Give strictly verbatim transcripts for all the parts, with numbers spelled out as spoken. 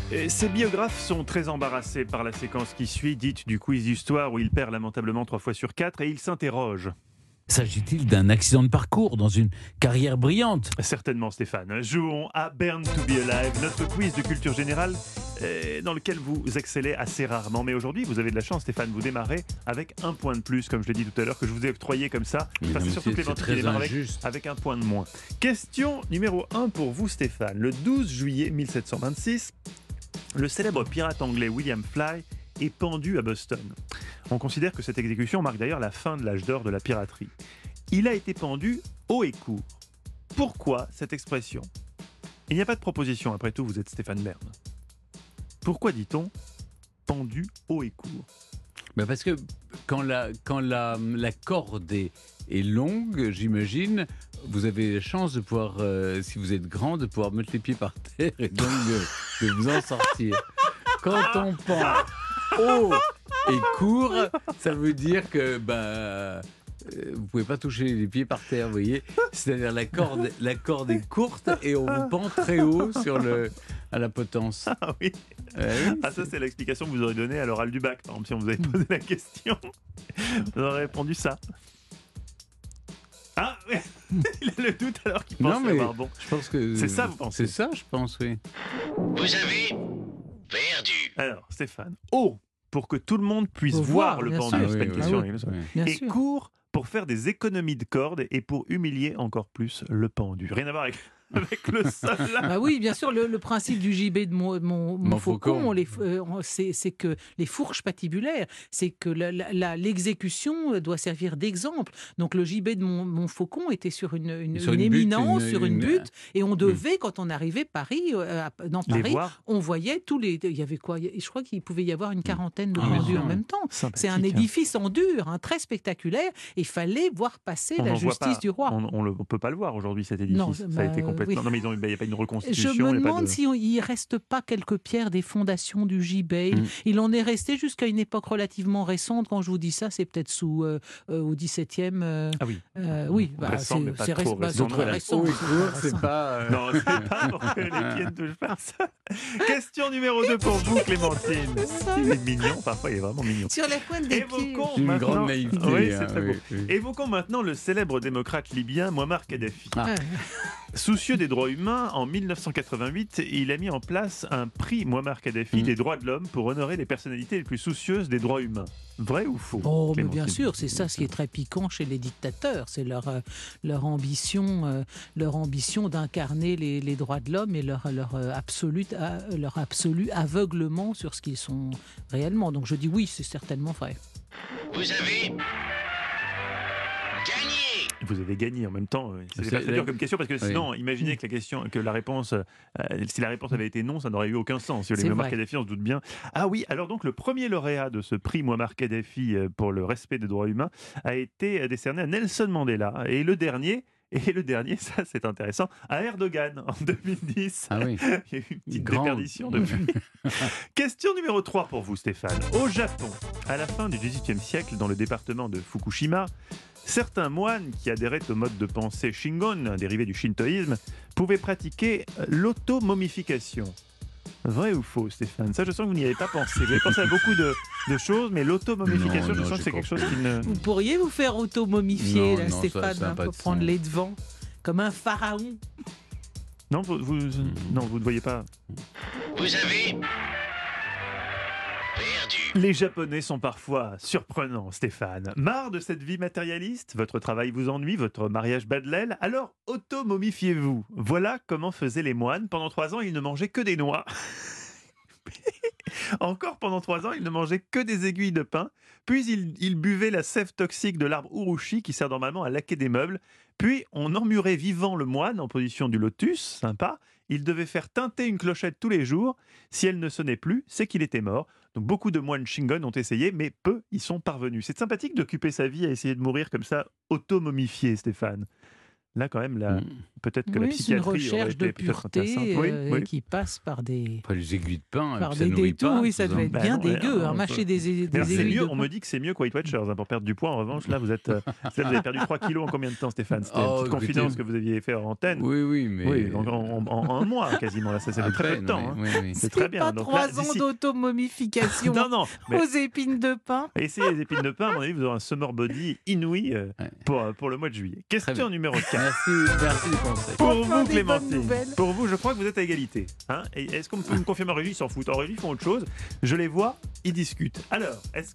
Et ces biographes sont très embarrassés par la séquence qui suit, dite du quiz d'histoire où il perd lamentablement trois fois sur quatre et il s'interroge. S'agit-il d'un accident de parcours dans une carrière brillante? Certainement Stéphane. Jouons à Burn to be Alive, notre quiz de culture générale euh, dans lequel vous excellez assez rarement. Mais aujourd'hui, vous avez de la chance Stéphane, vous démarrez avec un point de plus, comme je l'ai dit tout à l'heure, que je vous ai octroyé comme ça. Mais Enfin, non, c'est mais surtout c'est- Clémentine c'est qui très démarre avec, injuste. avec un point de moins. Question numéro un pour vous Stéphane. Le douze juillet mille sept cent vingt-six, le célèbre pirate anglais William Fly est pendu à Boston. On considère que cette exécution marque d'ailleurs la fin de l'âge d'or de la piraterie. Il a été pendu haut et court. Pourquoi cette expression? Il n'y a pas de proposition, après tout, vous êtes Stéphane Bern. Pourquoi dit-on pendu haut et court? Ben parce que quand la, quand la, la corde est, est longue, j'imagine, vous avez la chance de pouvoir, euh, si vous êtes grand, de pouvoir mettre les pieds par terre et donc de, de vous en sortir. Quand on pend haut et court, ça veut dire que ben, euh, vous pouvez pas toucher les pieds par terre, vous voyez. C'est-à-dire la corde, la corde est courte et on vous pend très haut sur le, à la potence. Ah oui, Euh, oui, ah, ça c'est l'explication que vous aurez donnée à l'oral du bac. Par exemple, si on vous avait posé la question, vous aurez répondu ça. Ah, ouais. Il a le doute alors qu'il pense Non, mais avoir bon. je pense que C'est ça, vous pensez? C'est ça, je pense, oui. Vous avez perdu. Alors, Stéphane, haut pour que tout le monde puisse Pour voir, voir, le bien pendu, sûr. c'est pas une Ah oui, question oui, réglo- oui. Bien et sûr. court pour faire des économies de cordes et pour humilier encore plus le pendu. Rien à voir avec, avec le sol là. Bah oui, bien sûr, le, le principe du gibet de mon, mon, mon Montfaucon. faucon, on les, euh, on- c'est, c'est que les fourches patibulaires, c'est que la- la- la- l'exécution doit servir d'exemple. Donc le gibet de mon, mon faucon était sur une, une, Sur une une butte, éminence, une- sur une une- butte, et on devait, quand on arrivait Paris, euh, à- dans Les Paris, voir. on voyait tous les. Il y avait quoi? Je crois qu'il pouvait y avoir une quarantaine de Ah, bien pendus sûr, en oui. même temps. C'est un Sympathique, hein. édifice en dur, hein, très spectaculaire. Il fallait voir passer On la n'en voit justice pas. du roi. On ne peut pas le voir aujourd'hui cet édifice. Non, ça a bah, été complètement. oui. Non mais ils ont- il n'y a pas une Je reconstitution. il me y a pas demande de- s'il ne reste pas quelques pierres des fondations du gibet. Il, Mm. il en est resté jusqu'à une époque relativement récente. Quand je vous dis ça, c'est peut-être sous euh, euh, au dix-septième. euh, Ah oui. euh, oui, bah, Récent, mais pas c'est trop réc- bah, récent. c'est Donc très voilà, récent. Haut et c'est très court, c'est récent. pas. euh, Non, c'est pas pour que les pieds ne touchent pas ça. Question numéro deux pour vous, Clémentine. Il est mignon, parfois il est vraiment mignon. Sur la pointe des pieds. Évoquons Une maintenant... grande naïveté. Oui, hein, c'est très beau. oui, oui. Évoquons maintenant le célèbre démocrate libyen Muammar Kadhafi. Ah. Ouais. Soucieux des droits humains, en mille neuf cent quatre-vingt-huit, il a mis en place un prix Muammar Kadhafi Mm. des droits de l'homme pour honorer les personnalités les plus soucieuses des droits humains. Vrai ou faux? Oh, mais bien Clémentine? sûr, c'est ça ce qui est très piquant chez les dictateurs, c'est leur, euh, leur ambition, euh, leur ambition d'incarner les, les droits de l'homme et leur, leur, euh, absolu, euh, leur absolu aveuglement sur ce qu'ils sont réellement. Donc je dis oui, c'est certainement vrai. Vous avez gagné. Vous avez gagné en même temps. euh, C'est C'est- pas très dur euh, comme question parce que oui. sinon, imaginez que la question, que la réponse, euh, si la réponse avait été non, ça n'aurait eu aucun sens. Sur les C'est Muammar vrai. Kadhafi, on se doute bien. Ah oui, alors donc le premier lauréat de ce prix Muammar Kadhafi euh, pour le respect des droits humains a été euh, décerné à Nelson Mandela et le dernier. Et le dernier, ça c'est intéressant, à Erdogan en deux mille dix. Ah oui. Il y a eu une petite Grande. déperdition depuis. Question numéro trois pour vous, Stéphane. Au Japon, à la fin du dix-huitième siècle, dans le département de Fukushima, certains moines qui adhéraient au mode de pensée Shingon, un dérivé du shintoïsme, pouvaient pratiquer l'automomification. Vrai ou faux, Stéphane? Ça, je sens que vous n'y avez pas pensé. Vous avez pensé à beaucoup de, de choses, mais l'automomification, Non, je non, sens que j'ai c'est quelque pas chose qui ne... Vous pourriez vous faire auto-momifier, Non, là, non, ça- Stéphane, ça a hein, pas pour de prendre sens. les devants, comme un pharaon. Non, vous, vous- non, vous ne voyez pas. Vous avez perdu. Les Japonais sont parfois surprenants, Stéphane. Marre de cette vie matérialiste? Votre travail vous ennuie? Votre mariage bat de l'aile? Alors auto-momifiez-vous. Voilà comment faisaient les moines. Pendant trois ans, ils ne mangeaient que des noix. Encore pendant trois ans, ils ne mangeaient que des aiguilles de pin. Puis ils, ils buvaient la sève toxique de l'arbre urushi qui sert normalement à laquer des meubles. Puis on emmurait vivant le moine en position du lotus, sympa. Il devait faire tinter une clochette tous les jours. Si elle ne sonnait plus, c'est qu'il était mort. Donc beaucoup de moines Shingon ont essayé, mais peu y sont parvenus. C'est sympathique d'occuper sa vie à essayer de mourir comme ça, auto-momifié, Stéphane. Là, quand même, la... Mm. peut-être que Oui, la c'est une psychiatrie aurait recherche été de peut-être intéressante. pureté Oui, euh, oui. qui passe par des, Après les aiguilles de pain, par ça des nourrit détours. pas, Oui, ça devait être Bah bien non, ouais, dégueu. non, hein, on mâcher peut- des, Mais des alors, c'est aiguilles mieux, de on pain. me dit que c'est mieux que Weight Watchers hein, pour perdre du poids. En revanche, là, vous êtes, euh, là, vous avez perdu trois kilos en combien de temps, Stéphane? C'était Oh, une petite écoutez, confidence que vous aviez fait en antenne. Oui, oui, mais. Oui, en, en- en- en un mois quasiment. Là, ça, ça à fait très peu peine, de temps. oui, hein. oui, oui. C'est très bien. pas Donc trois là, ans d'ici- d'automomification Non, non. Mais aux épines de pain. essayez les épines de pain. À mon avis, vous aurez un summer body inouï euh, Ouais. pour, euh, pour le mois de juillet. Question bien. numéro quatre. Merci, merci des conseils. Pour Enfin, vous, des bonnes Clémentine, nouvelles. pour vous, je crois que vous êtes à égalité. Hein. Et est-ce qu'on peut me confirmer en régie? Ils s'en foutent. En régie, ils font autre chose. Je les vois, ils discutent. Alors, est-ce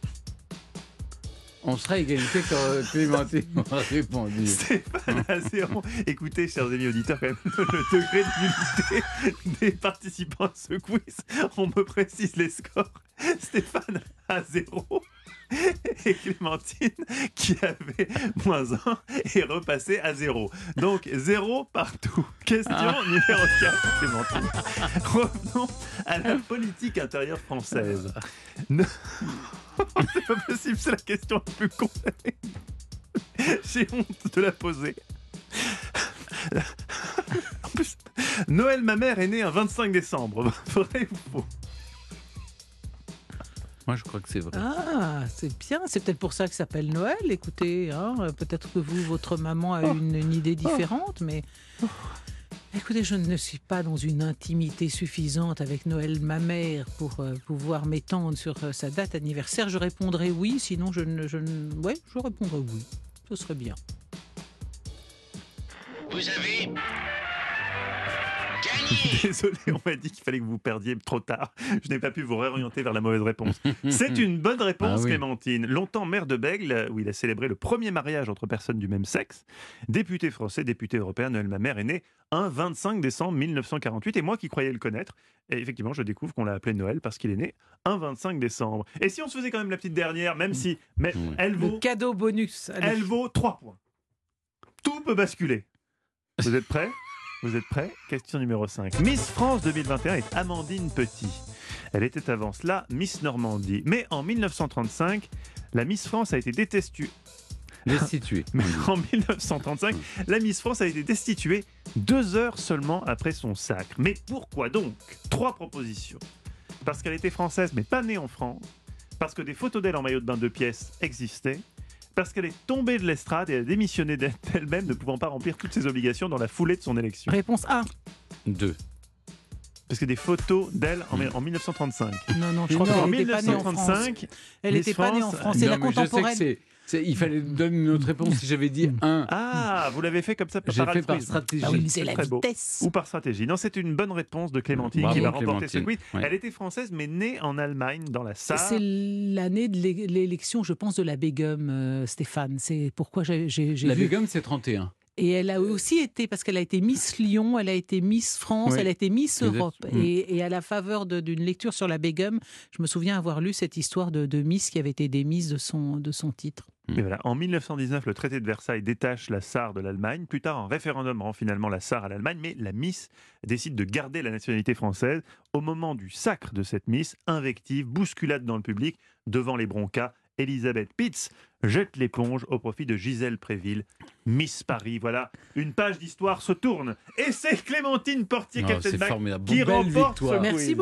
On sera à égalité quand euh, Clémentine aura répondu. Stéphane a zéro. Écoutez, chers amis auditeurs, quand même, le degré d'humilité des participants à ce quiz, on me précise les scores. Stéphane a zéro et Clémentine, qui avait moins un, est repassée à zéro. Donc, zéro partout. Question Ah. numéro quatre, Clémentine. Revenons à la politique intérieure française. Ne- C'est pas possible, c'est la question la plus con. J'ai honte de la poser. En plus, Noël, ma mère, est née un vingt-cinq décembre. Vrai ou faux? Moi, je crois que c'est vrai. Ah, c'est bien. C'est peut-être pour ça que ça s'appelle Noël. Écoutez, hein, euh, peut-être que vous, votre maman a une, une idée différente, mais écoutez, je ne suis pas dans une intimité suffisante avec Noël, ma mère, pour euh, pouvoir m'étendre sur euh, sa date anniversaire. Je répondrai oui, sinon je ne, je ne... ouais, je répondrai oui. Ce serait bien. Vous avez gagné. Désolé, on m'a dit qu'il fallait que vous perdiez trop tard. Je n'ai pas pu vous réorienter vers la mauvaise réponse. C'est une bonne réponse, Ah oui. Clémentine. Longtemps maire de Bègle, où il a célébré le premier mariage entre personnes du même sexe. Député français, député européen, Noël Mamère est né un vingt-cinq décembre mille neuf cent quarante-huit. Et moi qui croyais le connaître, et effectivement, je découvre qu'on l'a appelé Noël parce qu'il est né un vingt-cinq décembre. Et si on se faisait quand même la petite dernière, même si mais Mmh. elle Le vaut, cadeau bonus. Allez. elle vaut trois points. Tout peut basculer. Vous êtes prêts? Vous êtes prêts? Question numéro cinq. Miss France deux mille vingt et un est Amandine Petit. Elle était avant cela Miss Normandie. Mais en mille neuf cent trente-cinq, la Miss France a été détestu- Destitué. Mais en mille neuf cent trente-cinq, la Miss France a été destituée deux heures seulement après son sacre. Mais pourquoi donc? Trois propositions. Parce qu'elle était française mais pas née en France. Parce que des photos d'elle en maillot de bain de pièces existaient. Parce qu'elle est tombée de l'estrade et a démissionné d'elle-même, ne pouvant pas remplir toutes ses obligations dans la foulée de son élection. Réponse A. Deux. Parce que des photos d'elle en, en mille neuf cent trente-cinq. Non, non, je Mais crois non, En qu'elle n'était pas née en France. mille neuf cent trente-cinq, Elle Miss n'était pas née en France- France. C'est la Non, mais je sais que contemporaine. c'est- c'est- il fallait donner une autre réponse. Si j'avais dit un, ah, vous l'avez fait comme ça par j'ai fait par altruisme. stratégie. Ah oui, mais c'est la très beau. vitesse. Ou par stratégie. Non, c'est une bonne réponse de Clémentine Bravo, qui va remporter ce Clémentine. quiz. Ouais. Elle était française mais née en Allemagne, dans la Sarre. C'est l'année de l'é- l'élection, je pense, de la Begum, euh, Stéphane. C'est pourquoi j'ai j'ai- j'ai La vu. Begum, c'est trente et un. Et elle a aussi été, parce qu'elle a été Miss Lyon, elle a été Miss France, Oui. elle a été Miss Exact. Europe. Mm. Et, et à la faveur de- d'une lecture sur la Begum, je me souviens avoir lu cette histoire de, de Miss qui avait été démise de son, de son titre. Et voilà. En mille neuf cent dix-neuf, le traité de Versailles détache la Sarre de l'Allemagne. Plus tard, un référendum rend finalement la Sarre à l'Allemagne, mais la Miss décide de garder la nationalité française. Au moment du sacre de cette Miss, invective, bousculade dans le public, devant les broncas, Elisabeth Pitts jette l'éponge au profit de Gisèle Préville, Miss Paris. Voilà, une page d'histoire se tourne. Et c'est Clémentine Oh, c'est Portier-Kettenbach formidable. qui Belle remporte ce victoire. quiz. Merci